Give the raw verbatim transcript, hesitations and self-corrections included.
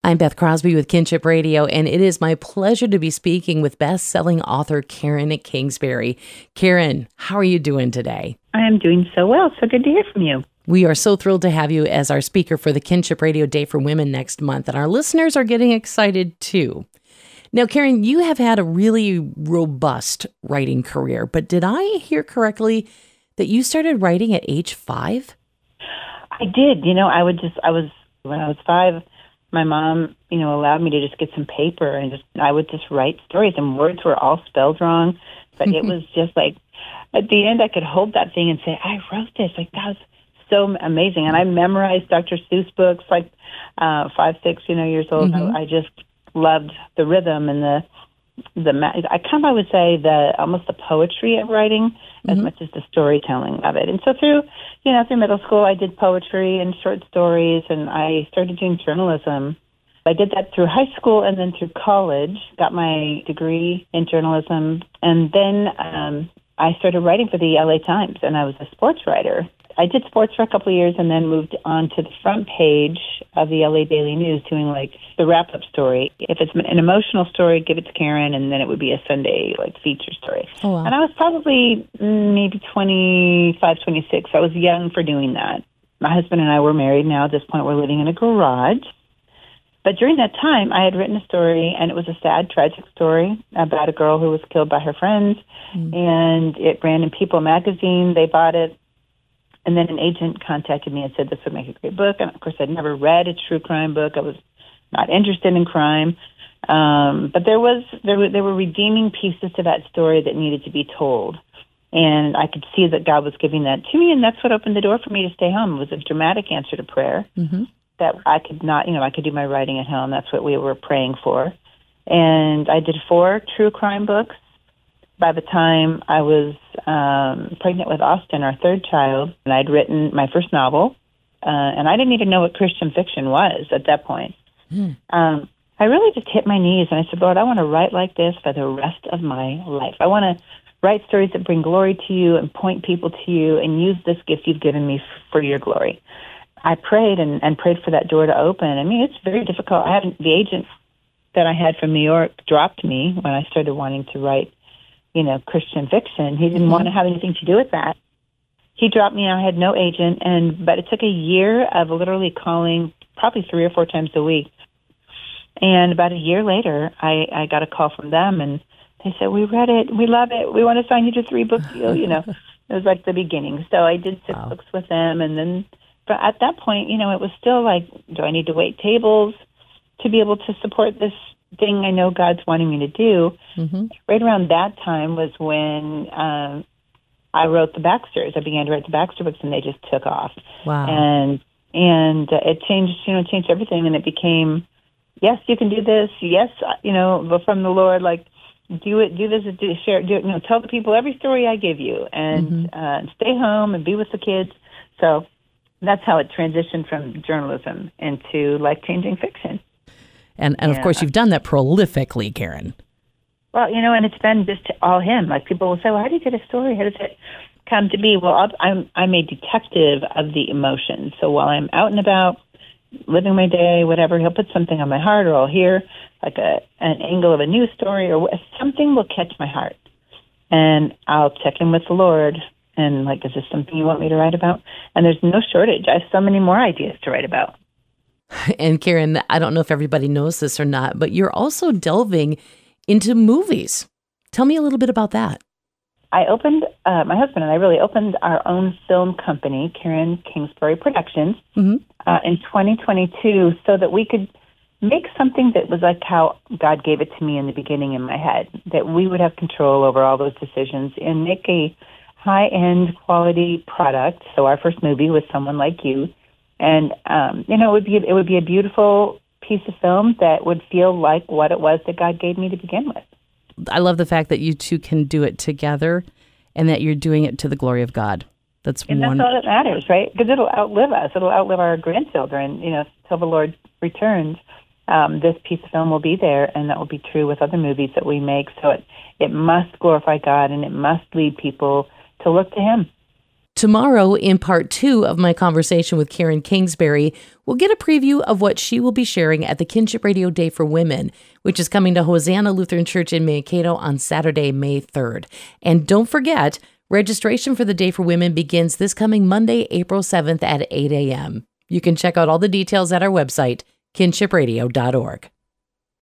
I'm Beth Crosby with Kinship Radio, and it is my pleasure to be speaking with best-selling author Karen Kingsbury. Karen, how are you doing today? I am doing so well. So good to hear from you. We are so thrilled to have you as our speaker for the Kinship Radio Day for Women next month, and our listeners are getting excited too. Now, Karen, you have had a really robust writing career, but did I hear correctly that you started writing at age five? I did. You know, I would just, I was, when I was five, my mom, you know, allowed me to just get some paper and just, I would just write stories, and words were all spelled wrong, but it was just like, at the end I could hold that thing and say, I wrote this. Like, that was so amazing. And I memorized Doctor Seuss books, like uh, five, six, you know, years old. Mm-hmm. I, I just loved the rhythm and the, the, I kind of would say the, almost the poetry of writing as mm-hmm. much as the storytelling of it. And so through, you know, through middle school, I did poetry and short stories, and I started doing journalism. I did that through high school and then through college, got my degree in journalism, and then um, I started writing for the L A Times, and I was a sports writer. I did sports for a couple of years and then moved on to the front page of the L A Daily News doing like the wrap-up story. If it's an emotional story, give it to Karen, and then it would be a Sunday like feature story. Oh, wow. And I was probably maybe twenty-five, twenty-six. I was young for doing that. My husband and I were married now. At this point, we're living in a garage. But during that time, I had written a story, and it was a sad, tragic story about a girl who was killed by her friends. Mm. And it ran in People magazine. They bought it. And then an agent contacted me and said this would make a great book. And, of course, I'd never read a true crime book. I was not interested in crime. Um, but there was there were, there were redeeming pieces to that story that needed to be told. And I could see that God was giving that to me, and that's what opened the door for me to stay home. It was a dramatic answer to prayer. Mm-hmm. That I could not, you know, I could do my writing at home. That's what we were praying for. And I did four true crime books. By the time I was um, pregnant with Austin, our third child, and I'd written my first novel, uh, and I didn't even know what Christian fiction was at that point. Mm. Um, I really just hit my knees, and I said, Lord, I want to write like this for the rest of my life. I want to write stories that bring glory to you and point people to you and use this gift you've given me f- for your glory. I prayed and, and prayed for that door to open. I mean, it's very difficult. I had the agent that I had from New York dropped me when I started wanting to write, you know, Christian fiction. He didn't mm-hmm. want to have anything to do with that. He dropped me. I had no agent, and but it took a year of literally calling probably three or four times a week. And about a year later, I, I got a call from them, and they said, we read it. We love it. We want to sign you to a three-book deal. You know, it was like the beginning. So I did six wow. books with them, and then but at that point, you know, it was still like, do I need to wait tables to be able to support this thing I know God's wanting me to do? Mm-hmm. Right around that time was when um, I wrote the Baxters. I began to write the Baxter books, and they just took off. Wow! And and uh, it changed, you know, changed everything, and it became, yes, you can do this. Yes, you know, from the Lord, like do it, do this, do share, do it. You know, tell the people every story I give you, and mm-hmm. uh, stay home and be with the kids. So that's how it transitioned from journalism into life-changing fiction. And, and yeah. of course, you've done that prolifically, Karen. Well, you know, and it's been just all him. Like, people will say, well, how do you get a story? How does it come to be? Well, I'll, I'm, I'm a detective of the emotions. So while I'm out and about, living my day, whatever, he'll put something on my heart, or I'll hear like a an angle of a news story, or something will catch my heart. And I'll check in with the Lord. And, like, is this something you want me to write about? And there's no shortage. I have so many more ideas to write about. And, Karen, I don't know if everybody knows this or not, but you're also delving into movies. Tell me a little bit about that. I opened, uh, my husband and I really opened our own film company, Karen Kingsbury Productions, mm-hmm. uh, in twenty twenty-two, so that we could make something that was like how God gave it to me in the beginning in my head, that we would have control over all those decisions and make a high-end quality product. So our first movie was Someone Like You. And, um, you know, it would be it would be a beautiful piece of film that would feel like what it was that God gave me to begin with. I love the fact that you two can do it together and that you're doing it to the glory of God. That's and one. that's all that matters, right? Because it'll outlive us. It'll outlive our grandchildren, you know, till the Lord returns. Um, this piece of film will be there, and that will be true with other movies that we make. So it, it must glorify God, and it must lead people to look to Him. Tomorrow, in part two of my conversation with Karen Kingsbury, we'll get a preview of what she will be sharing at the Kinship Radio Day for Women, which is coming to Hosanna Lutheran Church in Mankato on Saturday, May third. And don't forget, registration for the Day for Women begins this coming Monday, April seventh at eight a.m. You can check out all the details at our website, kinship radio dot org.